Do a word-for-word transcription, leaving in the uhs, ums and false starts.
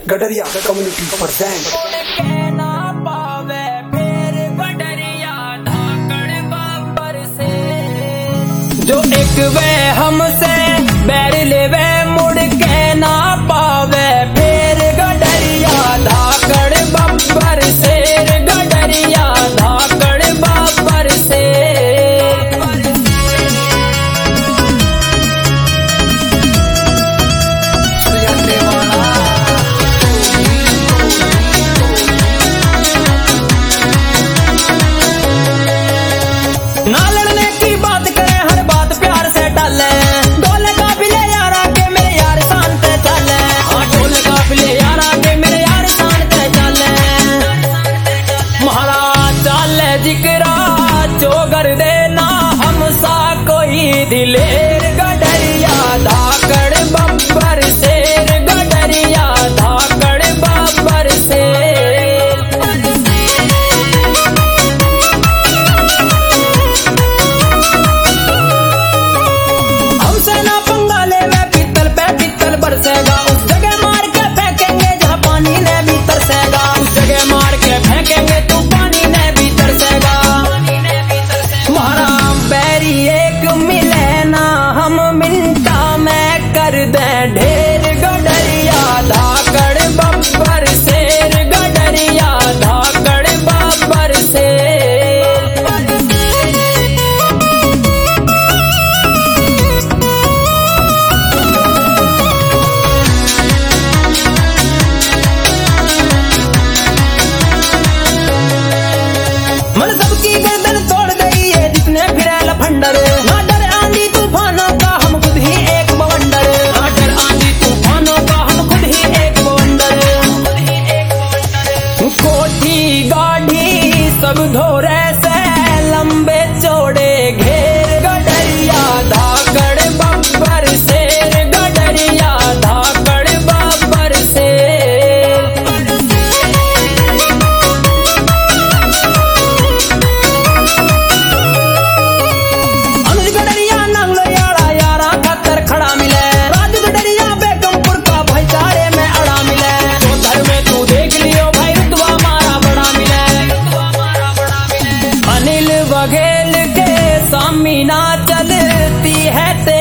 गडरिया community present. जो एक वे हमसे बैर ले वे मुड़ के ना पावे, फिर गडरिया धाकड़ बब्बर शेर, गडरिया धाकड़ बब्बर शेर। ना लड़ने की बात करे, हर बात प्यार से टाले, ढोल काफिले यारा के मेरे यार शान पे चले। हाँ ढोल काफिले यारा के मेरे यार शान पे चले। महाराज चाले जिक्रा जो कर देना हमसा कोई दिलेर, गडरिया धाकड़ बब्बर शेर, गडरिया धाकड़ बब्बर शेर। बरसेगा उस जगह मार के फेंकेंगे जहाँ पानी ने भी तरसेगा, उस जगह मार के फेंकेंगे तो पानी ने भी तरसेगा। हमारा बैरी एक मिले ना हम मिनटा में कर दे ढेर, गडरिया धाकड़ बब्बर शेर, गडरिया धाकड़ बब्बर शेर। मन सबकी गर्दन तोड़ गई है जितने फिरे लफंडर, ना डर आंधी तूफानों का हम खुद ही एक बवंडर, ना डर आंधी तूफानों का हम खुद ही एक बवंडर। कोठी गाढ़ी सब धोरे से लंबे चौड़े घेर, गडरिया धाकड़ बब्बर शेर, गडरिया धाकड़ बब्बर शेर। खड़ा मिले राजू गडरिया बेगमपुर का भाईचारे में अड़ा मिले, तो धर में तू देख लियो भाई रुतबा मारा बड़ा मिले। अनिल बघेल के सामीना चलती है ते